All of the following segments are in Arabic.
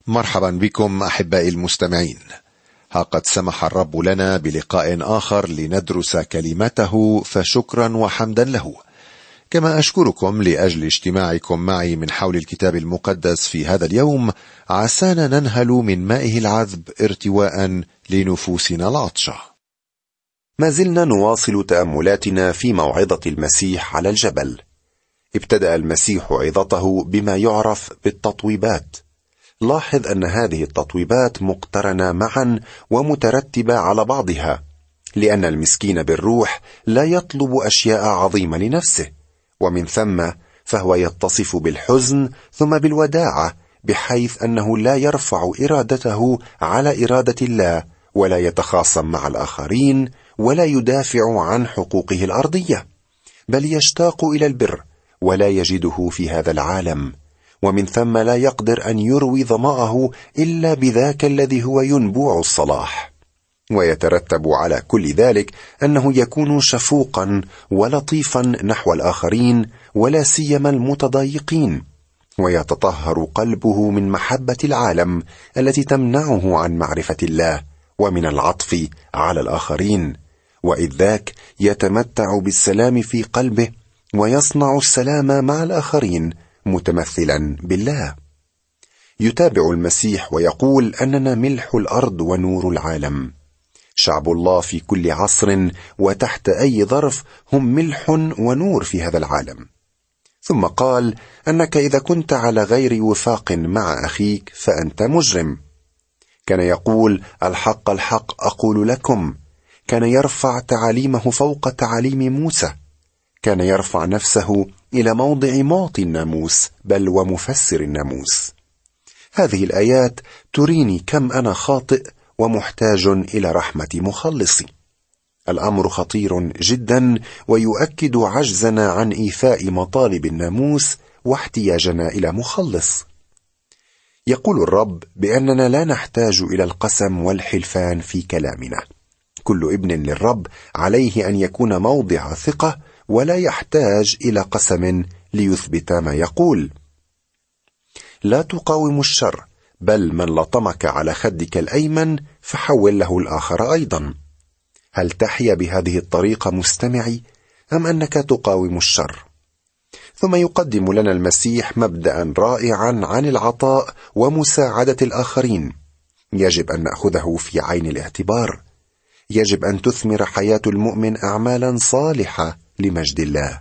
مرحبا بكم أحبائي المستمعين. ها قد سمح الرب لنا بلقاء آخر لندرس كلمته، فشكرا وحمدا له. كما أشكركم لأجل اجتماعكم معي من حول الكتاب المقدس في هذا اليوم، عسانا ننهل من مائه العذب ارتواء لنفوسنا العطشة. ما زلنا نواصل تأملاتنا في موعظة المسيح على الجبل. ابتدأ المسيح عظته بما يعرف بالتطويبات. لاحظ أن هذه التطويبات مقترنة معا ومترتبة على بعضها، لأن المسكين بالروح لا يطلب أشياء عظيمة لنفسه، ومن ثم فهو يتصف بالحزن ثم بالوداعة، بحيث أنه لا يرفع إرادته على إرادة الله، ولا يتخاصم مع الآخرين، ولا يدافع عن حقوقه الأرضية، بل يشتاق إلى البر ولا يجده في هذا العالم، ومن ثم لا يقدر أن يروي ظمأه إلا بذاك الذي هو ينبوع الصلاح. ويترتب على كل ذلك أنه يكون شفوقا ولطيفا نحو الآخرين، ولا سيما المتضايقين، ويتطهر قلبه من محبة العالم التي تمنعه عن معرفة الله ومن العطف على الآخرين، وإذ ذاك يتمتع بالسلام في قلبه ويصنع السلام مع الآخرين متمثلا بالله. يتابع المسيح ويقول أننا ملح الأرض ونور العالم. شعب الله في كل عصر وتحت أي ظرف هم ملح ونور في هذا العالم. ثم قال أنك إذا كنت على غير وفاق مع أخيك فأنت مجرم. كان يقول الحق الحق أقول لكم. كان يرفع تعاليمه فوق تعاليم موسى. كان يرفع نفسه إلى موضع معطي الناموس، بل ومفسر الناموس. هذه الآيات تريني كم أنا خاطئ ومحتاج إلى رحمة مخلصي. الأمر خطير جدا، ويؤكد عجزنا عن إيفاء مطالب الناموس واحتياجنا إلى مخلص. يقول الرب بأننا لا نحتاج إلى القسم والحلفان في كلامنا. كل ابن للرب عليه أن يكون موضع ثقة، ولا يحتاج إلى قسم ليثبت ما يقول. لا تقاوم الشر، بل من لطمك على خدك الأيمن فحول له الآخر أيضا. هل تحيا بهذه الطريقة مستمعي، أم أنك تقاوم الشر؟ ثم يقدم لنا المسيح مبدأ رائعا عن العطاء ومساعدة الآخرين، يجب أن نأخذه في عين الاعتبار. يجب أن تثمر حياة المؤمن أعمالا صالحة لمجد الله.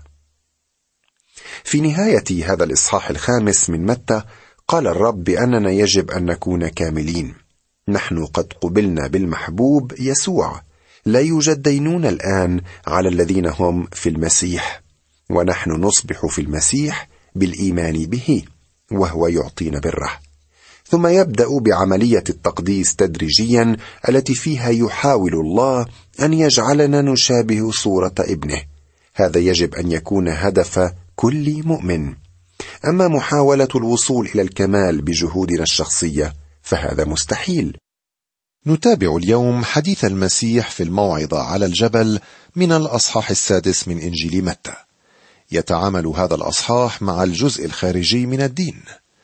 في نهاية هذا الإصحاح 5 من متى قال الرب بأننا يجب أن نكون كاملين. نحن قد قبلنا بالمحبوب يسوع، لا يوجد دينونة الآن على الذين هم في المسيح، ونحن نصبح في المسيح بالإيمان به، وهو يعطينا بره. ثم يبدأ بعملية التقديس تدريجيا، التي فيها يحاول الله أن يجعلنا نشابه صورة ابنه. هذا يجب أن يكون هدف كل مؤمن. أما محاولة الوصول إلى الكمال بجهودنا الشخصية فهذا مستحيل. نتابع اليوم حديث المسيح في الموعظة على الجبل من الأصحاح 6 من إنجيل متى. يتعامل هذا الأصحاح مع الجزء الخارجي من الدين.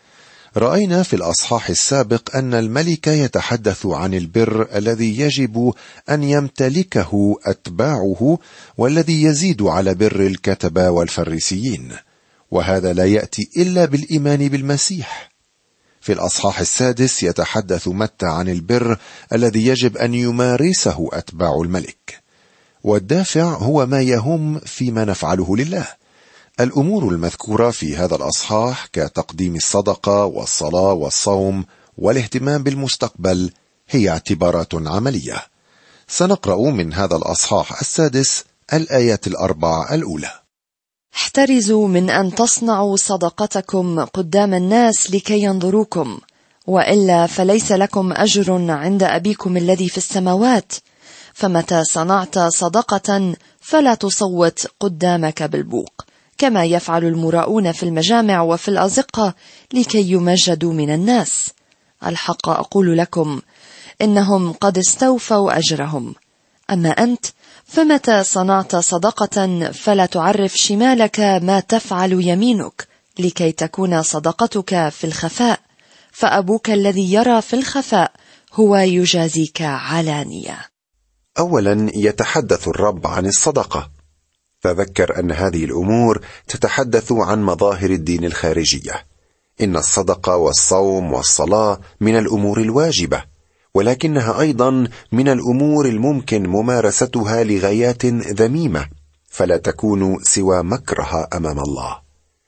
رأينا في الأصحاح السابق أن الملك يتحدث عن البر الذي يجب أن يمتلكه أتباعه، والذي يزيد على بر الكتبة والفريسيين، وهذا لا يأتي إلا بالإيمان بالمسيح. في الأصحاح 6 يتحدث متى عن البر الذي يجب أن يمارسه أتباع الملك، والدافع هو ما يهم فيما نفعله لله. الأمور المذكورة في هذا الأصحاح كتقديم الصدقة والصلاة والصوم والاهتمام بالمستقبل هي اعتبارات عملية. سنقرأ من هذا الأصحاح 6 الآيات 4 الأولى. احترزوا من أن تصنعوا صدقتكم قدام الناس لكي ينظروكم، وإلا فليس لكم أجر عند أبيكم الذي في السماوات. فمتى صنعت صدقة فلا تصوت قدامك بالبوق، كما يفعل المراؤون في المجامع وفي الأزقة لكي يمجدوا من الناس. الحق أقول لكم إنهم قد استوفوا أجرهم. أما أنت فمتى صنعت صدقة فلا تعرف شمالك ما تفعل يمينك، لكي تكون صدقتك في الخفاء، فأبوك الذي يرى في الخفاء هو يجازيك علانية. أولا يتحدث الرب عن الصدقة. تذكر أن هذه الأمور تتحدث عن مظاهر الدين الخارجية. إن الصدقة والصوم والصلاة من الأمور الواجبة، ولكنها أيضا من الأمور الممكن ممارستها لغايات ذميمة، فلا تكون سوى مكره أمام الله.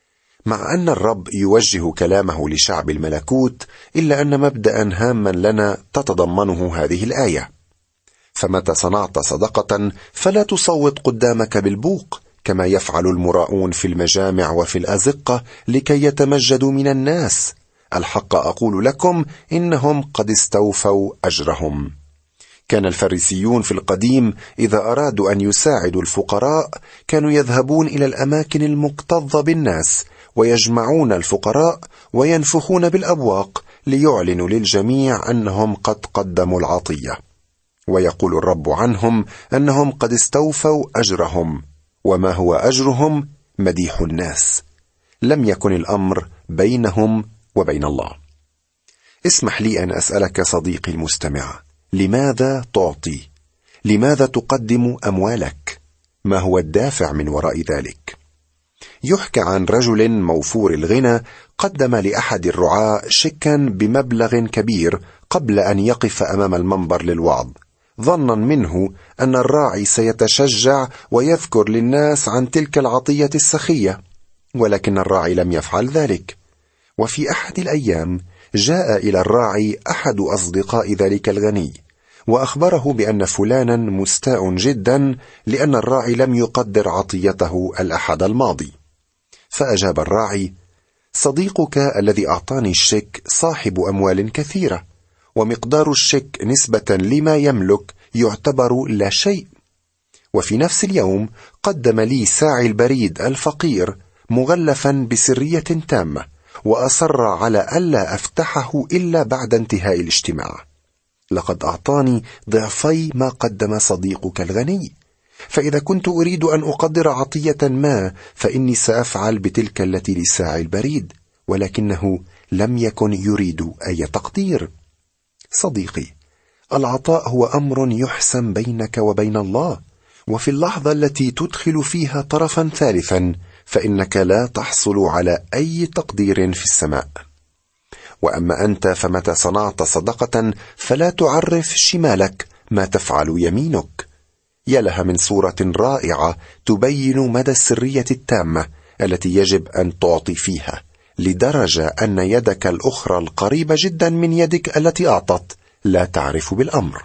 مع أن الرب يوجه كلامه لشعب الملكوت، إلا أن مبدأ هاما لنا تتضمنه هذه الآية: فمتى صنعت صدقة فلا تصوت قدامك بالبوق، كما يفعل المراؤون في المجامع وفي الأزقة لكي يتمجدوا من الناس. الحق أقول لكم إنهم قد استوفوا أجرهم. كان الفريسيون في القديم إذا أرادوا أن يساعدوا الفقراء كانوا يذهبون إلى الأماكن المكتظة بالناس ويجمعون الفقراء وينفخون بالأبواق ليعلنوا للجميع أنهم قد قدموا العطية. ويقول الرب عنهم أنهم قد استوفوا أجرهم. وما هو أجرهم؟ مديح الناس. لم يكن الأمر بينهم وبين الله. اسمح لي أن أسألك صديقي المستمع: لماذا تعطي؟ لماذا تقدم أموالك؟ ما هو الدافع من وراء ذلك؟ يحكى عن رجل موفور الغنى قدم لأحد الرعاة شيكا بمبلغ كبير قبل أن يقف أمام المنبر للوعظ، ظنا منه أن الراعي سيتشجع ويذكر للناس عن تلك العطية السخية، ولكن الراعي لم يفعل ذلك. وفي أحد الأيام جاء إلى الراعي أحد أصدقاء ذلك الغني وأخبره بأن فلانا مستاء جدا لأن الراعي لم يقدر عطيته الأحد الماضي. فأجاب الراعي: صديقك الذي أعطاني الشيك صاحب أموال كثيرة، ومقدار الشيك نسبة لما يملك يعتبر لا شيء. وفي نفس اليوم قدم لي ساعي البريد الفقير مغلفا بسرية تامة، وأصر على ألا أفتحه إلا بعد انتهاء الاجتماع. لقد أعطاني ضعفي ما قدم صديقك الغني، فإذا كنت أريد أن أقدر عطية ما فإني سأفعل بتلك التي لساعي البريد، ولكنه لم يكن يريد أي تقدير. صديقي، العطاء هو أمر يحسم بينك وبين الله، وفي اللحظة التي تدخل فيها طرفا ثالثا فإنك لا تحصل على أي تقدير في السماء. وأما أنت فمتى صنعت صدقة فلا تعرف شمالك ما تفعل يمينك. يا لها من صورة رائعة تبين مدى السرية التامة التي يجب أن تعطي فيها، لدرجة أن يدك الأخرى القريبة جدا من يدك التي أعطت لا تعرف بالأمر.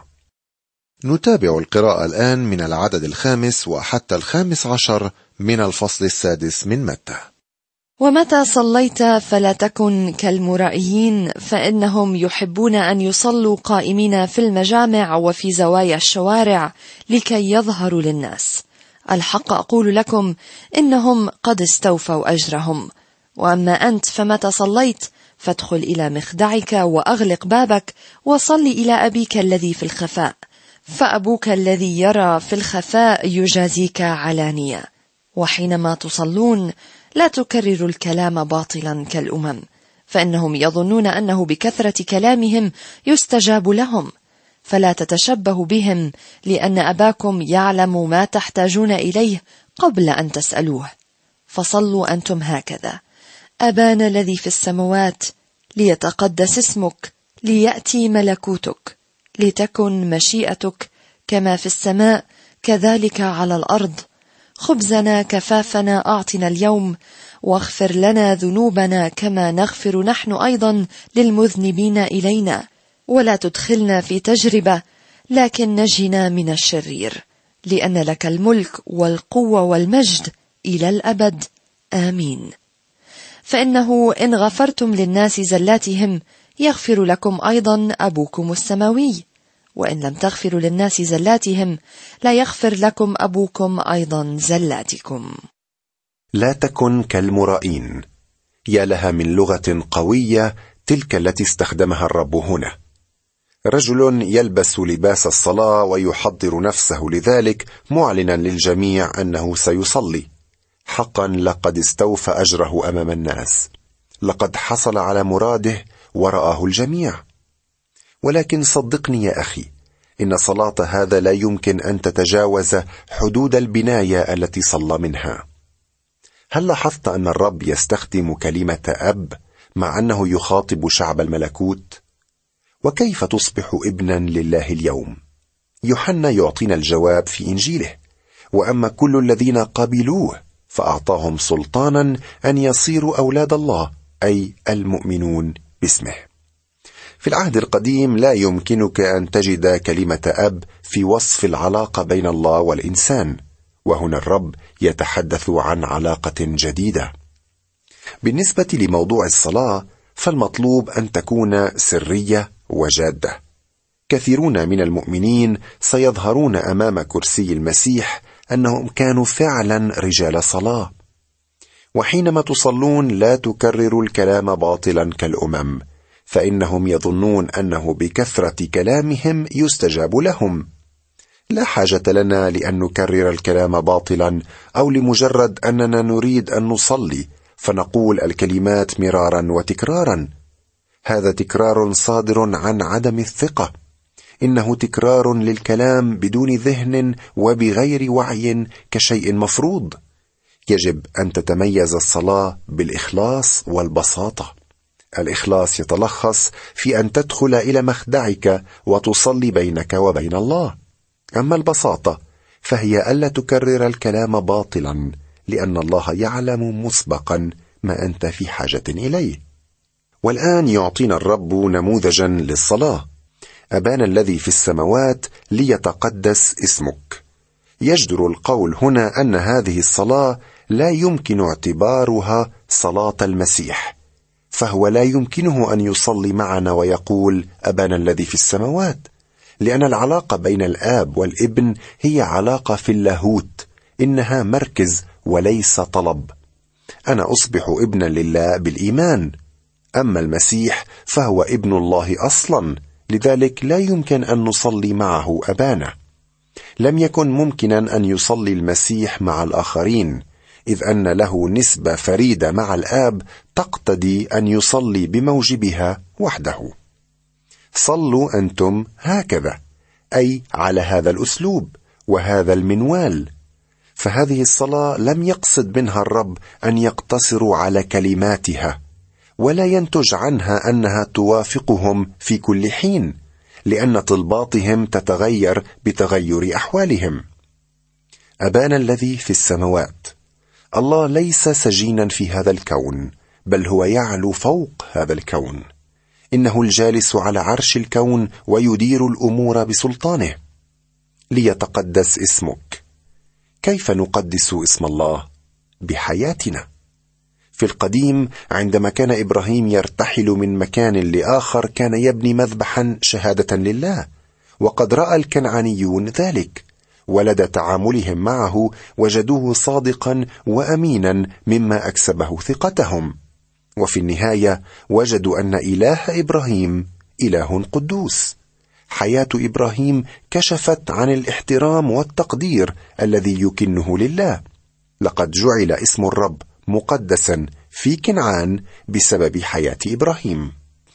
نتابع القراءة الآن من العدد 5 وحتى 15 من الفصل 6 من متى. ومتى صليت فلا تكن كالمرائيين، فإنهم يحبون أن يصلوا قائمين في المجامع وفي زوايا الشوارع لكي يظهروا للناس. الحق أقول لكم إنهم قد استوفوا أجرهم. وأما أنت فمتى صليت فادخل إلى مخدعك وأغلق بابك وصل إلى أبيك الذي في الخفاء، فأبوك الذي يرى في الخفاء يجازيك علانية. وحينما تصلون لا تكرروا الكلام باطلا كالأمم، فإنهم يظنون أنه بكثرة كلامهم يستجاب لهم. فلا تتشبهوا بهم، لأن أباكم يعلم ما تحتاجون إليه قبل أن تسألوه. فصلوا أنتم هكذا: أبانا الذي في السماوات، ليتقدس اسمك، ليأتي ملكوتك، لتكن مشيئتك كما في السماء كذلك على الأرض. خبزنا كفافنا أعطنا اليوم، واغفر لنا ذنوبنا كما نغفر نحن أيضا للمذنبين إلينا، ولا تدخلنا في تجربة، لكن نجنا من الشرير، لأن لك الملك والقوة والمجد إلى الأبد، آمين. فإنه إن غفرتم للناس زلاتهم يغفر لكم أيضا أبوكم السماوي، وإن لم تغفروا للناس زلاتهم لا يغفر لكم أبوكم أيضا زلاتكم. لا تكن كالمرائين. يا لها من لغة قوية تلك التي استخدمها الرب هنا. رجل يلبس لباس الصلاة ويحضر نفسه لذلك معلنا للجميع أنه سيصلي. حقا لقد استوفى أجره أمام الناس، لقد حصل على مراده ورآه الجميع. ولكن صدقني يا أخي، إن صلاة هذا لا يمكن أن تتجاوز حدود البناية التي صلى منها. هل لاحظت أن الرب يستخدم كلمة أب مع أنه يخاطب شعب الملكوت؟ وكيف تصبح ابنا لله اليوم؟ يوحنا يعطينا الجواب في إنجيله: وأما كل الذين قبلوه فأعطاهم سلطانا أن يصيروا أولاد الله، أي المؤمنون باسمه. في العهد القديم لا يمكنك أن تجد كلمة أب في وصف العلاقة بين الله والإنسان، وهنا الرب يتحدث عن علاقة جديدة. بالنسبة لموضوع الصلاة، فالمطلوب أن تكون سرية وجادة. كثيرون من المؤمنين سيظهرون أمام كرسي المسيح أنهم كانوا فعلا رجال صلاة. وحينما تصلون لا تكرروا الكلام باطلا كالأمم، فإنهم يظنون أنه بكثرة كلامهم يستجاب لهم. لا حاجة لنا لأن نكرر الكلام باطلا، أو لمجرد أننا نريد أن نصلي فنقول الكلمات مرارا وتكرارا. هذا تكرار صادر عن عدم الثقة. إنه تكرار للكلام بدون ذهن وبغير وعي كشيء مفروض. يجب أن تتميز الصلاة بالإخلاص والبساطة. الإخلاص يتلخص في أن تدخل إلى مخدعك وتصلي بينك وبين الله. أما البساطة فهي ألا تكرر الكلام باطلا، لأن الله يعلم مسبقا ما أنت في حاجة إليه. والآن يعطينا الرب نموذجا للصلاة: أبانا الذي في السماوات ليتقدس اسمك. يجدر القول هنا أن هذه الصلاة لا يمكن اعتبارها صلاة المسيح، فهو لا يمكنه أن يصلي معنا ويقول أبانا الذي في السماوات، لأن العلاقة بين الآب والابن هي علاقة في اللاهوت، إنها مركز وليس طلب. أنا أصبح ابنا لله بالإيمان، أما المسيح فهو ابن الله أصلا، لذلك لا يمكن أن نصلي معه أبانا. لم يكن ممكنا أن يصلي المسيح مع الآخرين، إذ أن له نسبة فريدة مع الآب تقتضي أن يصلي بموجبها وحده. صلوا أنتم هكذا، أي على هذا الأسلوب وهذا المنوال. فهذه الصلاة لم يقصد منها الرب أن يقتصروا على كلماتها، ولا ينتج عنها أنها توافقهم في كل حين، لأن طلباتهم تتغير بتغير أحوالهم. أبانا الذي في السماوات. الله ليس سجينا في هذا الكون، بل هو يعلو فوق هذا الكون. إنه الجالس على عرش الكون ويدير الأمور بسلطانه. ليتقدس اسمك. كيف نقدس اسم الله؟ بحياتنا. في القديم عندما كان إبراهيم يرتحل من مكان لآخر كان يبني مذبحا شهادة لله، وقد رأى الكنعانيون ذلك، ولدى تعاملهم معه وجدوه صادقا وأمينا مما أكسبه ثقتهم. وفي النهاية وجدوا أن إله إبراهيم إله قدوس. حياة إبراهيم كشفت عن الاحترام والتقدير الذي يكنه لله. لقد جعل اسم الرب مقدسا في كنعان بسبب حياة إبراهيم.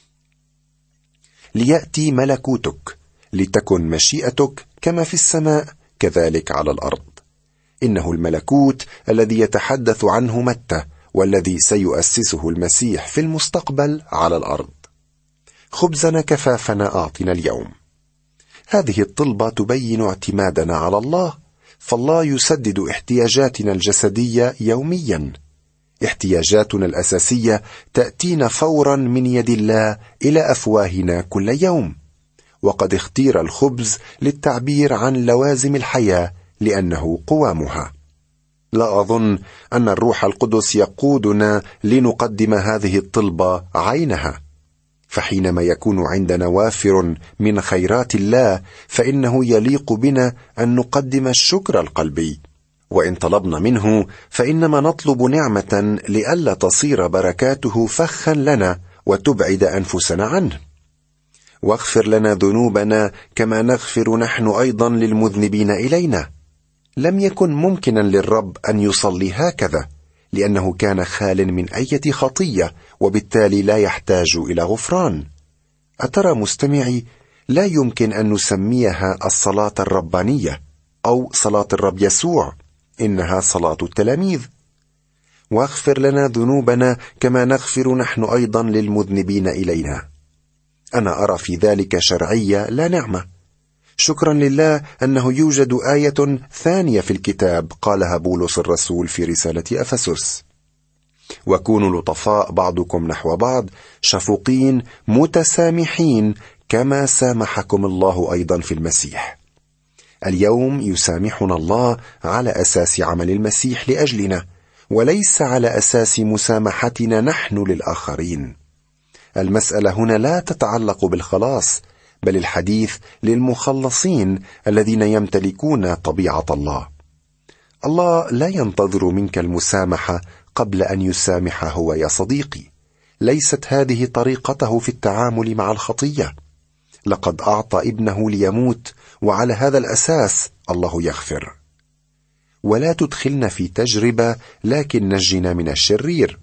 ليأتي ملكوتك، لتكن مشيئتك كما في السماء كذلك على الأرض. إنه الملكوت الذي يتحدث عنه متى، والذي سيؤسسه المسيح في المستقبل على الأرض. خبزنا كفافنا أعطنا اليوم. هذه الطلبة تبين اعتمادنا على الله، فالله يسدد احتياجاتنا الجسدية يوميا. احتياجاتنا الأساسية تأتينا فورا من يد الله إلى أفواهنا كل يوم. وقد اختير الخبز للتعبير عن لوازم الحياة لأنه قوامها. لا أظن أن الروح القدس يقودنا لنقدم هذه الطلبة عينها، فحينما يكون عندنا وافر من خيرات الله فإنه يليق بنا أن نقدم الشكر القلبي. وإن طلبنا منه فإنما نطلب نعمة لئلا تصير بركاته فخا لنا وتبعد أنفسنا عنه. واغفر لنا ذنوبنا كما نغفر نحن أيضا للمذنبين إلينا. لم يكن ممكنا للرب أن يصلي هكذا، لأنه كان خال من أي خطية، وبالتالي لا يحتاج إلى غفران. أترى مستمعي، لا يمكن أن نسميها الصلاة الربانية أو صلاة الرب يسوع، إنها صلاة التلاميذ. واغفر لنا ذنوبنا كما نغفر نحن أيضا للمذنبين إلينا. أنا أرى في ذلك شرعية لا نعمة. شكرا لله أنه يوجد آية ثانية في الكتاب قالها بولس الرسول في رسالة أفسس: وكونوا لطفاء بعضكم نحو بعض، شفوقين متسامحين كما سامحكم الله أيضا في المسيح. اليوم يسامحنا الله على أساس عمل المسيح لأجلنا، وليس على أساس مسامحتنا نحن للآخرين. المسألة هنا لا تتعلق بالخلاص، بل الحديث للمخلصين الذين يمتلكون طبيعة الله. الله لا ينتظر منك المسامحة قبل أن يسامح هو يا صديقي. ليست هذه طريقته في التعامل مع الخطية. لقد أعطى ابنه ليموت، وعلى هذا الأساس الله يغفر. ولا تدخلنا في تجربة، لكن نجنا من الشرير.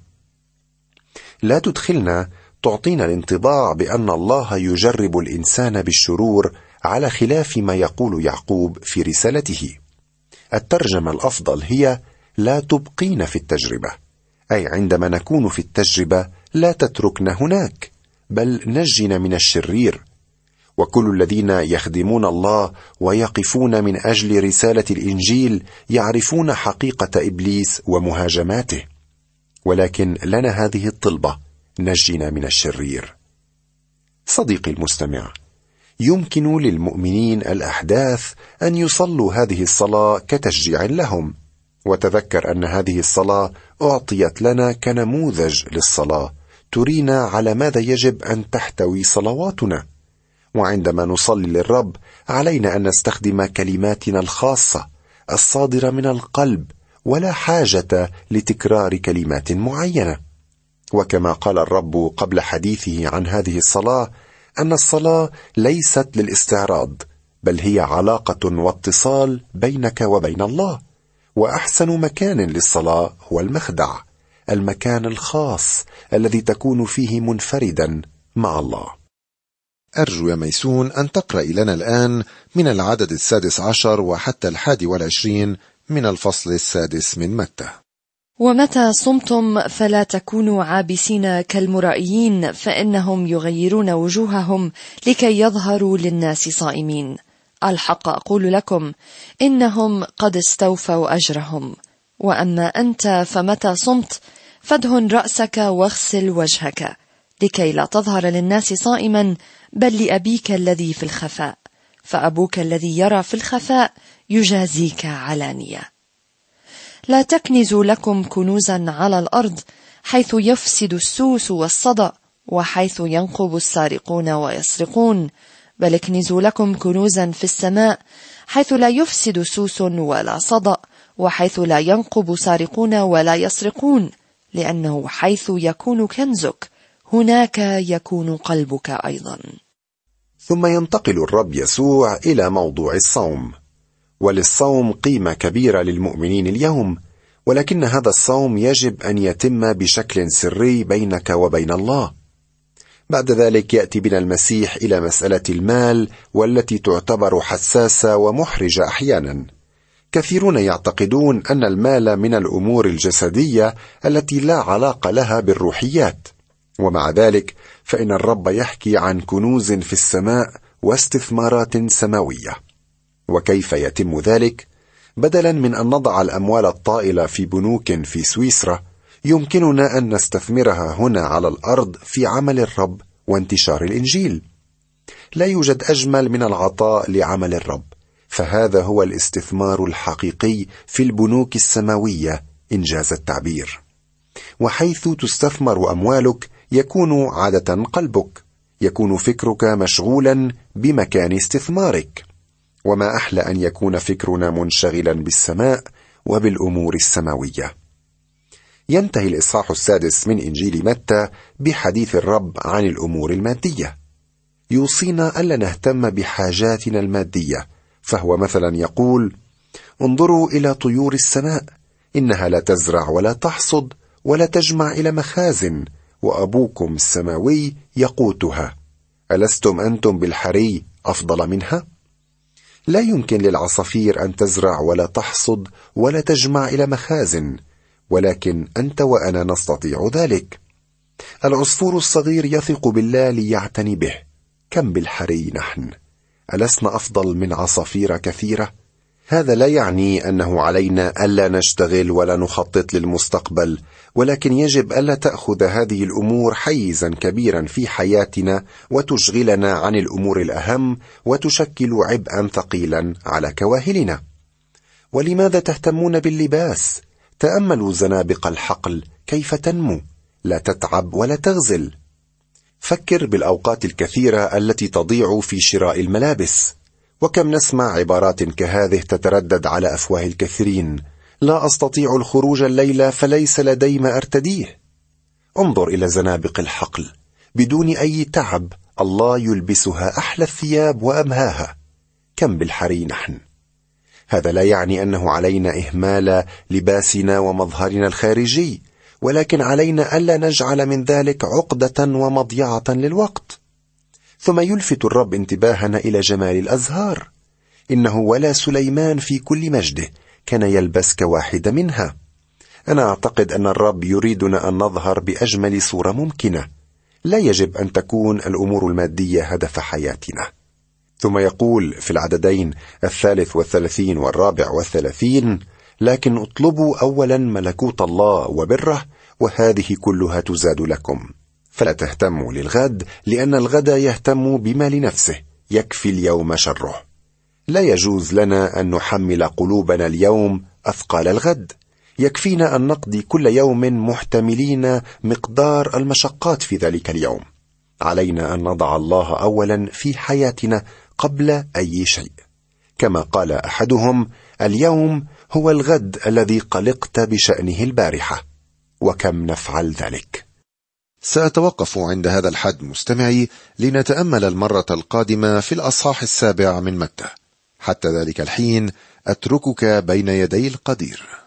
لا تدخلنا تعطينا الانطباع بأن الله يجرب الإنسان بالشرور، على خلاف ما يقول يعقوب في رسالته. الترجمة الأفضل هي: لا تبقين في التجربة، أي عندما نكون في التجربة لا تتركنا هناك، بل نجنا من الشرير. وكل الذين يخدمون الله ويقفون من أجل رسالة الإنجيل يعرفون حقيقة إبليس ومهاجماته. ولكن لنا هذه الطلبة: نجنا من الشرير. صديقي المستمع، يمكن للمؤمنين الأحداث أن يصلوا هذه الصلاة كتشجيع لهم. وتذكر أن هذه الصلاة أعطيت لنا كنموذج للصلاة ترينا على ماذا يجب أن تحتوي صلواتنا. وعندما نصلي للرب علينا أن نستخدم كلماتنا الخاصة الصادرة من القلب، ولا حاجة لتكرار كلمات معينة. وكما قال الرب قبل حديثه عن هذه الصلاة، أن الصلاة ليست للاستعراض، بل هي علاقة واتصال بينك وبين الله. وأحسن مكان للصلاة هو المخدع، المكان الخاص الذي تكون فيه منفردا مع الله. أرجو يا ميسون أن تقرأ لنا الآن من العدد 16 وحتى 21 من الفصل 6 من متى. ومتى صمتم فلا تكونوا عابسين كالمرائيين، فإنهم يغيرون وجوههم لكي يظهروا للناس صائمين. الحق أقول لكم، إنهم قد استوفوا أجرهم. وأما أنت فمتى صمت فادهن رأسك واغسل وجهك، لكي لا تظهر للناس صائما، بل لأبيك الذي في الخفاء، فأبوك الذي يرى في الخفاء يجازيك علانية. لا تكنزوا لكم كنوزا على الأرض، حيث يفسد السوس والصدأ، وحيث ينقب السارقون ويسرقون، بل اكنزوا لكم كنوزا في السماء، حيث لا يفسد سوس ولا صدأ، وحيث لا ينقب سارقون ولا يسرقون، لأنه حيث يكون كنزك هناك يكون قلبك أيضا. ثم ينتقل الرب يسوع إلى موضوع الصوم. وللصوم قيمة كبيرة للمؤمنين اليوم، ولكن هذا الصوم يجب أن يتم بشكل سري بينك وبين الله. بعد ذلك يأتي بنا المسيح إلى مسألة المال، والتي تعتبر حساسة ومحرجة أحيانا. كثيرون يعتقدون أن المال من الأمور الجسدية التي لا علاقة لها بالروحيات، ومع ذلك فإن الرب يحكي عن كنوز في السماء واستثمارات سماوية. وكيف يتم ذلك؟ بدلا من أن نضع الأموال الطائلة في بنوك في سويسرا، يمكننا أن نستثمرها هنا على الأرض في عمل الرب وانتشار الإنجيل. لا يوجد أجمل من العطاء لعمل الرب، فهذا هو الاستثمار الحقيقي في البنوك السماوية إنجاز التعبير. وحيث تستثمر أموالك يكون عادة قلبك، يكون فكرك مشغولا بمكان استثمارك. وما أحلى أن يكون فكرنا منشغلا بالسماء وبالأمور السماوية. ينتهي الإصحاح 6 من إنجيل متى بحديث الرب عن الأمور المادية. يوصينا ألا نهتم بحاجاتنا المادية، فهو مثلا يقول: انظروا إلى طيور السماء، إنها لا تزرع ولا تحصد ولا تجمع إلى مخازن، وأبوكم السماوي يقوتها. ألستم أنتم بالحري أفضل منها؟ لا يمكن للعصافير أن تزرع ولا تحصد ولا تجمع إلى مخازن، ولكن أنت وأنا نستطيع ذلك. العصفور الصغير يثق بالله ليعتني به، كم بالحري نحن؟ ألسنا أفضل من عصافير كثيرة؟ هذا لا يعني أنه علينا ألا نشتغل ولا نخطط للمستقبل، ولكن يجب ألا تأخذ هذه الأمور حيزا كبيرا في حياتنا وتشغلنا عن الأمور الأهم وتشكل عبئا ثقيلا على كواهلنا. ولماذا تهتمون باللباس؟ تأملوا زنابق الحقل كيف تنمو، لا تتعب ولا تغزل. فكر بالأوقات الكثيرة التي تضيع في شراء الملابس، وكم نسمع عبارات كهذه تتردد على أفواه الكثيرين: لا أستطيع الخروج الليلة فليس لدي ما أرتديه. انظر إلى زنابق الحقل، بدون أي تعب الله يلبسها أحلى الثياب وأمهاها، كم بالحري نحن؟ هذا لا يعني أنه علينا إهمال لباسنا ومظهرنا الخارجي، ولكن علينا ألا نجعل من ذلك عقدة ومضيعة للوقت. ثم يلفت الرب انتباهنا إلى جمال الأزهار. إنه ولا سليمان في كل مجده كان يلبس كواحدة منها. أنا أعتقد أن الرب يريدنا أن نظهر بأجمل صورة ممكنة. لا يجب أن تكون الأمور المادية هدف حياتنا. ثم يقول في العددين 33 و34: لكن اطلبوا أولا ملكوت الله وبره، وهذه كلها تزاد لكم. فلا تهتموا للغد، لأن الغد يهتم بما لنفسه، يكفي اليوم شره. لا يجوز لنا أن نحمل قلوبنا اليوم أثقال الغد. يكفينا أن نقضي كل يوم محتملين مقدار المشقات في ذلك اليوم. علينا أن نضع الله أولا في حياتنا قبل أي شيء. كما قال أحدهم: اليوم هو الغد الذي قلقت بشأنه البارحة. وكم نفعل ذلك. سأتوقف عند هذا الحد مستمعي، لنتأمل المرة القادمة في الأصحاح 7 من متى. حتى ذلك الحين أتركك بين يدي القدير.